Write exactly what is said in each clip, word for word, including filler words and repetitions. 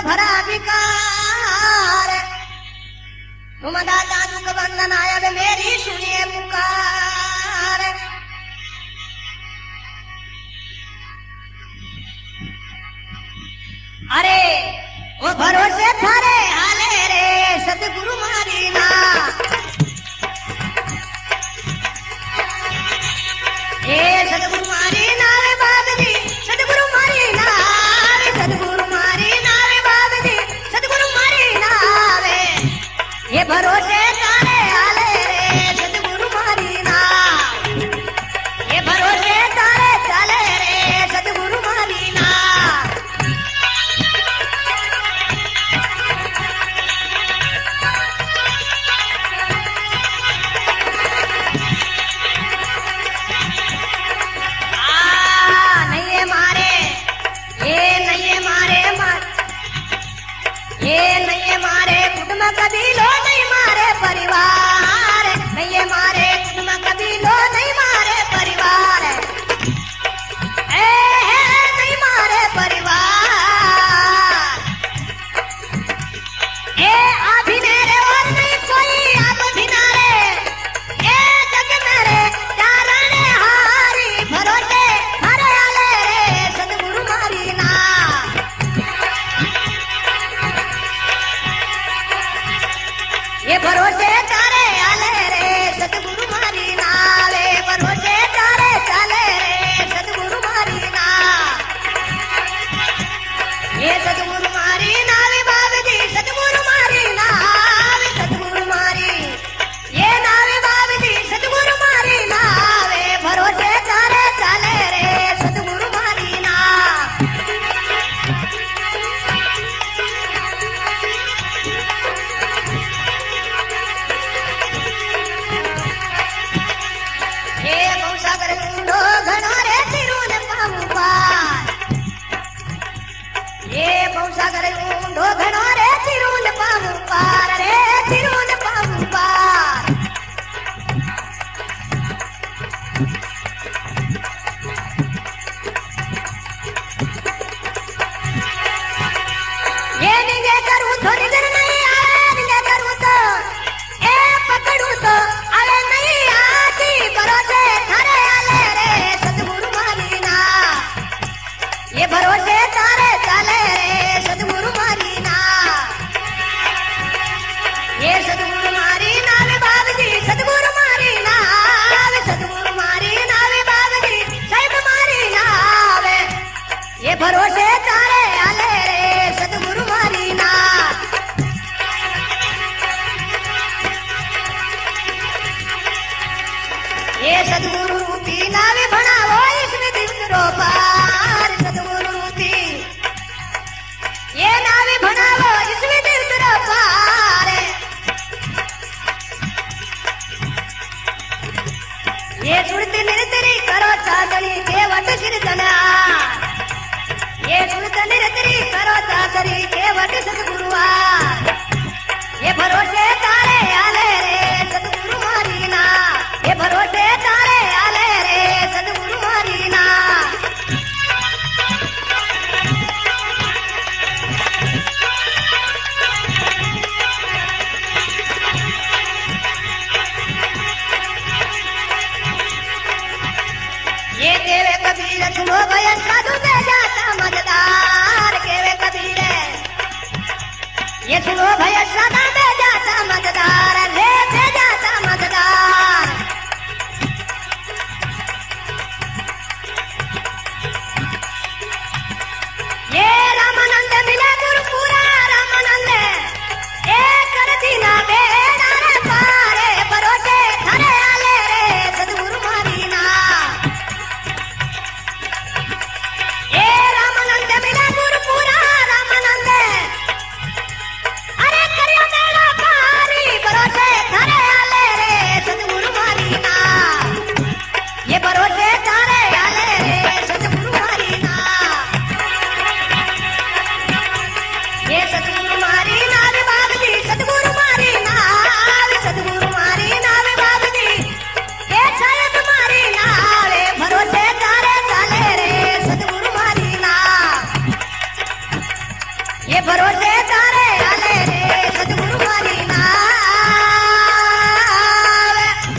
भरा विकार, तुम दाता दुख बंधन आया वे मेरी सुनिए पुकार। अरे वो भरोसे थारे हाले रे सतगुरु मारी ना, ए सतगुरु मारी ना रे बाबा जी, सतगुरु मारी ना रे, सतगुरु मारी ना रे बाबा जी, सतगुरु मारी ना रे, ये भरोसे थारे हाले रे सतगुरु मारी ना, ये भरोसे थारे चले रे सतगुरु मारी ना। ये नहीं मारे कुटुंब कबीलो नहीं मारे परिवार, नहीं मारे कुटुंब कबीलो नहीं मारे परिवार, ए नहीं मारे परिवार, ए अभी मेरे और नहीं कोई अब भी नारे, ए जग मेरे चारण हारी भरोसे हरे आले रे सतगुरु मारी ना। ये भरोसे तारे आले रे सतगुरु मारी नाले, भरोसे तारे चले रे सतगुरु मारी ना, ये सतगुरु मारी नावे बाबा जी, सतगुरु मारी नावे, सतगुरु मारी ये नावे बाबा जी, सतगुरु मारी नावे, भरोसे तारे चले रे सतगुरु मारी ना। ढूंढो घना रे तिरुन पाऊं पार, ये बहुसागर ढूंढो घना रे तिरुन पाऊं पार, रे तिरुन पाऊं पार। ये निगे करूं तो निगर नहीं आए, निगे करूं तो ए पकड़ूं तो आए नहीं आती, भरोसे थारे आले रे सतगुरु मारी ना, ये भरोसे तारे चले रे सतगुरु मारी ना, ये सतगुरु मारी ना वे बाबा जी, सतगुरु मारी ना वे, सतगुरु मारी ना वे बाबा जी, साहिब मारी ना वे, ये भरोसे तारे आले रे सतगुरु मारी ना। ये सतगुरु रूपी नावे बनावो इसमें दिवसरो पार, सतगुरु रूपी ये नावे बनावो इसमें दिवसरो पार, ये सुरती निरतरी करो चादरी के वट कीर्तनार, ये सुरती निरतरी करो चादरी के वट सतगुरुवार, ये भरोसे तारे आले रे सतगुरु मारी ना, ये भरोसे तारे आले रे सतगुरु मारी ना। ये केवे कबीर सुनो भय साधु दे जाता मजदार, केवे कबीर ये सुनो भय साधा दे जाता मजदार, रे दे जाता मजदार। ये रामानंद मिले गुरुपुरा रामानंद, एक कर दीना बेड़ा रे पारे, भरोसे थारे आले रे सतगुरु मारी ना, ये रामानंद मिले गुरुपुरा रामानंद, अरे करियो बेड़ा पारी, भरोसे थारे आले रे सतगुरु मारी ना, ये भरोसे थारे आले रे सतगुरु मारी ना, ये सतगुरु मारी ना वे बाबा जी, सतगुरु मारी ना वे, सतगुरु मारी ना वे बाबा जी, ये साहिब मारी ना वे, भरोसे तारे चले रे सतगुरु मारी ना, ये भरोसे तारे आले रे सतगुरु मारी नाव।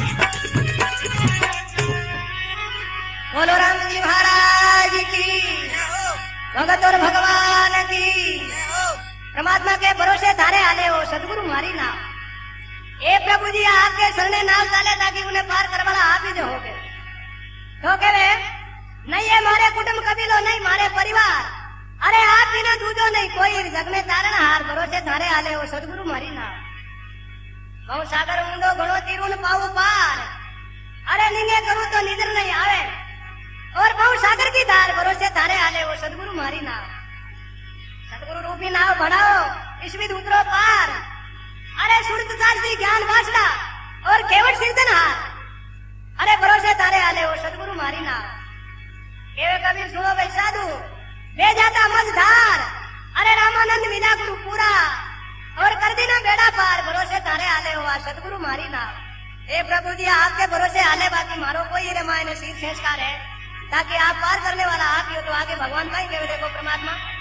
बोलो राम जी महाराज की, भगत और भगवान की। परमात्मा के भरोसे तारे आले हो सतगुरु मारी नाव। ए प्रभु जी आपके शरणे नाव चाले ताकि उन्हें पार करने वाला आप ही जो हो गए। तो कहे नहीं है मारे कुटुंब कबीलो नहीं मारे परिवार, अरे आप बिना दूधो नहीं कोई जग में तारण हार। भरोसे तारे आले हो सतगुरु मारी नाव। बहु सागर ऊंडो घणो तीरुन पाऊ पार, अरे निंगे करूं तो निद्र नहीं आवे। और बहु सागर की धार भरोसे तारे आले हो सतगुरु मारी नाव। सतगुरु रूपी नाव बढ़ाओ इसमें उतरो पार, अरे सुरत शास्त्री ज्ञान वासना और केवट सिरदनहार। अरे भरोसे तारे आले हो सतगुरु मारी नाव। केवे कबीर सुनो भाई साधु ले जाता मझधार, अरे रामानंद विदा गुरु पूरा और कर देना बेड़ा पार। भरोसे तारे आले हो सतगुरु मारी नाव। हे प्रभु जी आपके भरोसे आले बाकी मारो कोई रामायण शीर्ष संस्कार है ताकि आप पार करने वाला आप ही हो। तो आगे भगवान का ही केवे देखो परमात्मा